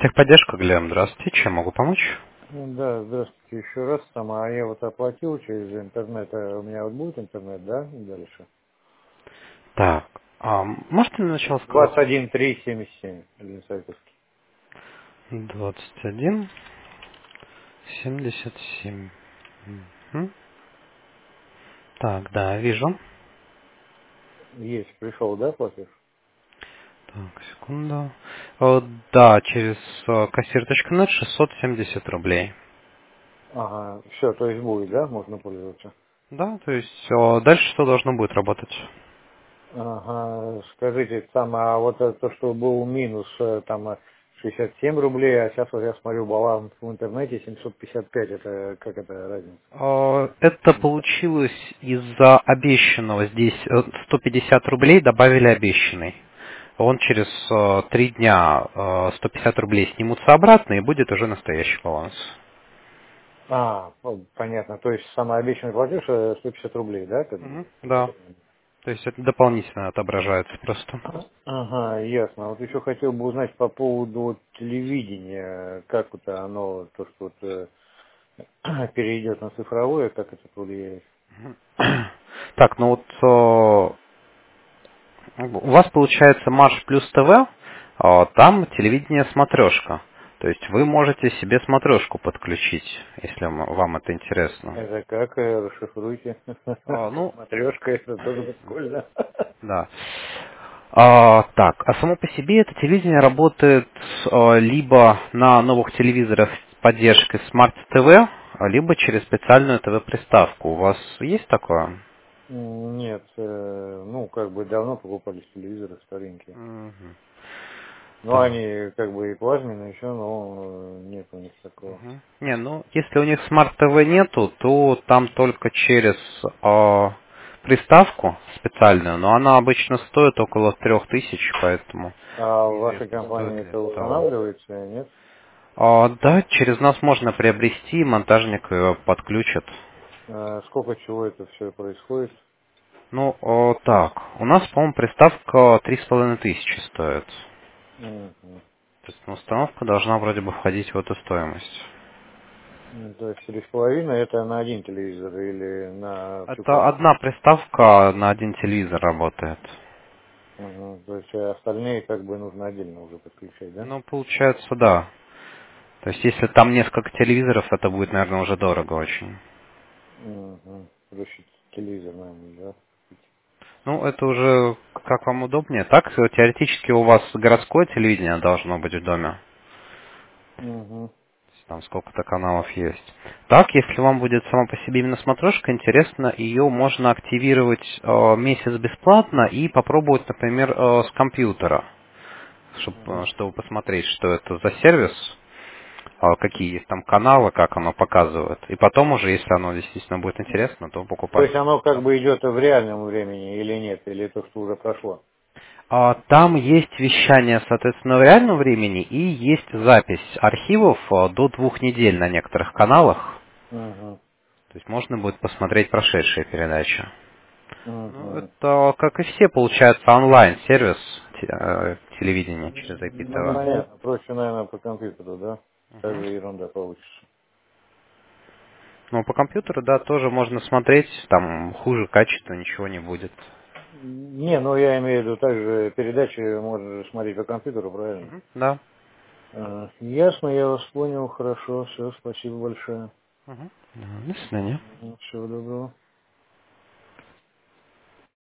Техподдержка, Глеб, здравствуйте, чем могу помочь? Да, здравствуйте еще раз. А я вот оплатил через интернет. У меня вот будет интернет, да, дальше? Так, можете для начала сказать? 21377, Ленсайковский. 21,77. Мгм. Так, да, вижу. Есть, пришел, да, платеж? Так, секунду. Да, через кассир.нет 670 рублей. Ага, все, то есть будет, да, можно пользоваться? Да, то есть дальше что должно будет работать? Ага, скажите, а вот это, то, что был минус, 67 рублей, а сейчас вот я смотрю баланс в интернете 755, это как это разница? Это получилось из-за обещанного. Здесь 150 рублей добавили обещанный. Он через 3 дня 150 рублей снимутся обратно и будет уже настоящий баланс. Ну, понятно, то есть самый обещанный платеж 150 рублей, да, как бы? Мгм, да. То есть это дополнительно отображается просто. Ага, ясно. Вот еще хотел бы узнать по поводу вот телевидения, как вот оно, то, что вот, перейдет на цифровое, как это повлияет. Так, ну вот у вас получается Марш плюс ТВ, там телевидение смотрешка. То есть вы можете себе смотрешку подключить, если вам это интересно. Это как, расшифруйте. Ну, Матрешка, это тоже прикольно. да. Так, а само по себе это телевидение работает либо на новых телевизорах с поддержкой Smart TV, либо через специальную ТВ-приставку. У вас есть такое? Нет, ну, как бы давно покупались телевизоры старенькие. Мгм. Ну, Так. они как бы и плазменные еще, но нет у них такого. Мгм. Не, ну, если у них Smart TV нету, то там только через приставку специальную, но она обычно стоит около 3000, поэтому А в вашей неизвестно, стоит компании ли это это того. устанавливается, нет? Да, через нас можно приобрести, монтажник ее подключит. Сколько чего это все происходит? Ну, так, у нас, по-моему, приставка 3500 стоит. Мгм. То есть установка должна вроде бы входить в эту стоимость. То есть 3,5 это на один телевизор или на всю Это квартиру? одна приставка на один телевизор работает. Мгм. То есть остальные как бы нужно отдельно уже подключать, да? Ну, получается, да. То есть, если там несколько телевизоров, это будет, наверное, уже дорого очень. Угу. Проще телевизор, наверное, да? Ну, это уже как вам удобнее. Так, теоретически у вас городское телевидение должно быть в доме. Угу. Там сколько-то каналов есть. Так, если вам будет сама по себе именно смотрешка интересна, ее можно активировать месяц бесплатно и попробовать, например, с компьютера, Угу. чтобы посмотреть, что это за сервис, какие есть там каналы, как оно показывает. И потом уже, если оно действительно будет интересно, то То есть покупать. оно как бы идет в реальном времени или нет, или то, что уже прошло? Там есть вещание, соответственно, в реальном времени и есть запись архивов до 2 недель на некоторых каналах. Угу. То есть можно будет посмотреть прошедшие передачи. Ну, Угу. это, как и все, получается, онлайн-сервис телевидения через Ну, IPTV. понятно. Проще, наверное, по компьютеру, да? Так же ерунда получится. Ну, по компьютеру, да, тоже можно смотреть, там хуже качества ничего не будет. Не, ну я имею в виду, также передачи можно же смотреть по компьютеру, правильно? Да. Ясно, я вас понял, хорошо, все, спасибо большое. До свидания. Всего доброго.